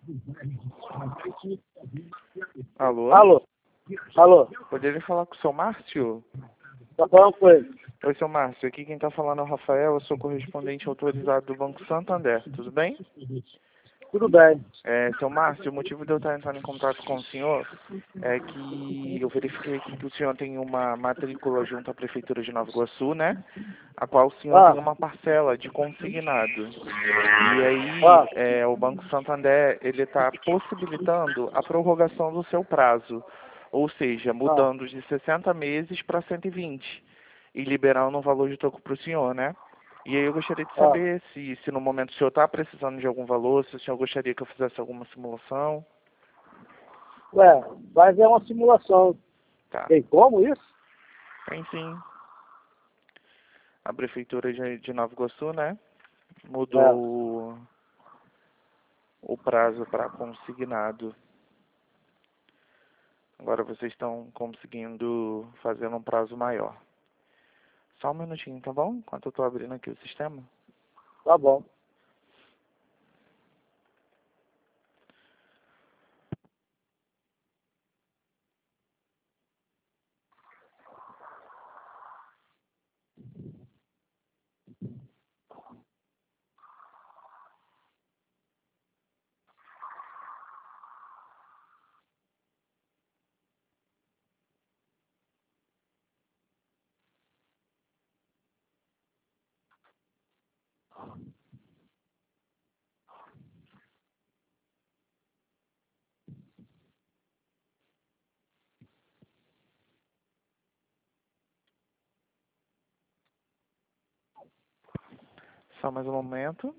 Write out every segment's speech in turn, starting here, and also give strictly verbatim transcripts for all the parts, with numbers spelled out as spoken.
Alô? Alô? Alô? Poderia falar com o seu Márcio? Tá falando com ele? Oi, seu Márcio. Aqui quem está falando é o Rafael. Eu sou correspondente autorizado do Banco Santander. Tudo bem? Tudo bem. É, seu Márcio, o motivo de eu estar entrando em contato com o senhor é que eu verifiquei aqui que o senhor tem uma matrícula junto à Prefeitura de Nova Iguaçu, né? A qual o senhor Ah, tem uma parcela de consignado. E aí, ah, é, o Banco Santander, ele está possibilitando a prorrogação do seu prazo. Ou seja, ah, mudando de sessenta meses para cento e vinte. E liberando um valor de troco para o senhor, né? E aí eu gostaria de ah. saber se, se no momento o senhor está precisando de algum valor, se o senhor gostaria que eu fizesse alguma simulação. Ué, mas é uma simulação. Tá. Tem como isso? Tem sim. A Prefeitura de, de Nova Iguaçu, né? É. Mudou o prazo para consignado. Agora vocês estão conseguindo fazer um prazo maior. Só um minutinho, tá bom? Enquanto eu estou abrindo aqui o sistema. Tá bom. Só mais um momento.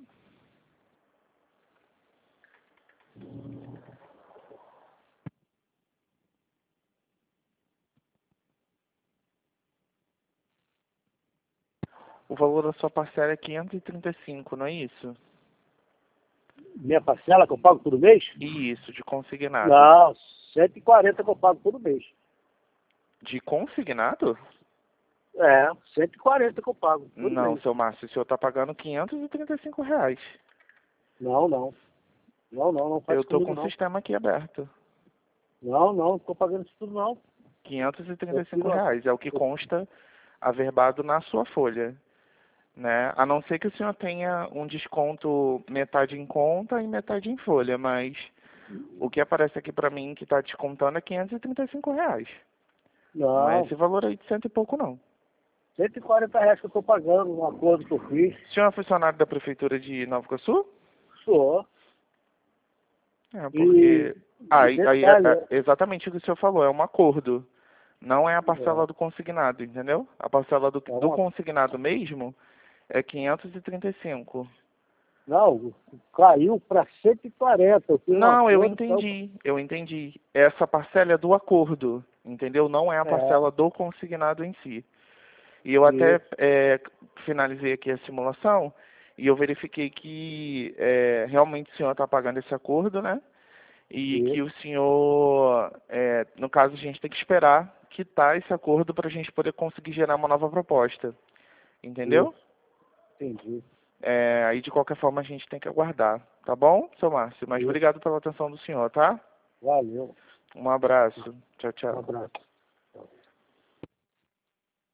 O valor da sua parcela é quinhentos e trinta e cinco, não é isso? Minha parcela que eu pago todo mês? Isso, de consignado. Não, cento e quarenta que eu pago todo mês. De consignado? É, cento e quarenta que eu pago todo Não, mês. seu Márcio, o senhor está pagando quinhentos e trinta e cinco reais. Não, não. Não, não, não Eu faz estou comigo com o não. sistema aqui aberto. Não, não, não tô pagando isso tudo não. quinhentos e trinta Eu e fiz cinco uma... reais é o que eu- consta averbado na sua folha, né? A não ser que o senhor tenha um desconto metade em conta e metade em folha, mas o que aparece aqui para mim que está descontando é quinhentos e trinta e cinco reais. Não é Não, esse valor aí de cento e pouco, não. cento e quarenta reais que eu tô pagando no acordo que eu fiz. O senhor é funcionário da Prefeitura de Nova Iguaçu? Sou. É, E, porque... e Aí, aí é, detalhe, é exatamente o que o senhor falou, é um acordo. Não é a parcela é, do consignado, entendeu? A parcela do, é do uma, consignado mesmo é quinhentos e trinta e cinco. não, caiu para cento e quarenta. Eu fiz um Não, eu acordo para... entendi, eu entendi. Essa parcela é do acordo, entendeu? Não é a É, parcela do consignado em si. E eu até isso, é, finalizei aqui a simulação e eu verifiquei que é, realmente o senhor está pagando esse acordo, né? E que isso, o senhor, é, no caso, a gente tem que esperar quitar esse acordo para a gente poder conseguir gerar uma nova proposta, entendeu? isso. Entendi. É, aí, de qualquer forma, a gente tem que aguardar, tá bom, seu Márcio? Mas Isso. obrigado pela atenção do senhor, tá? Valeu. Um abraço. Tchau, Um tchau. abraço.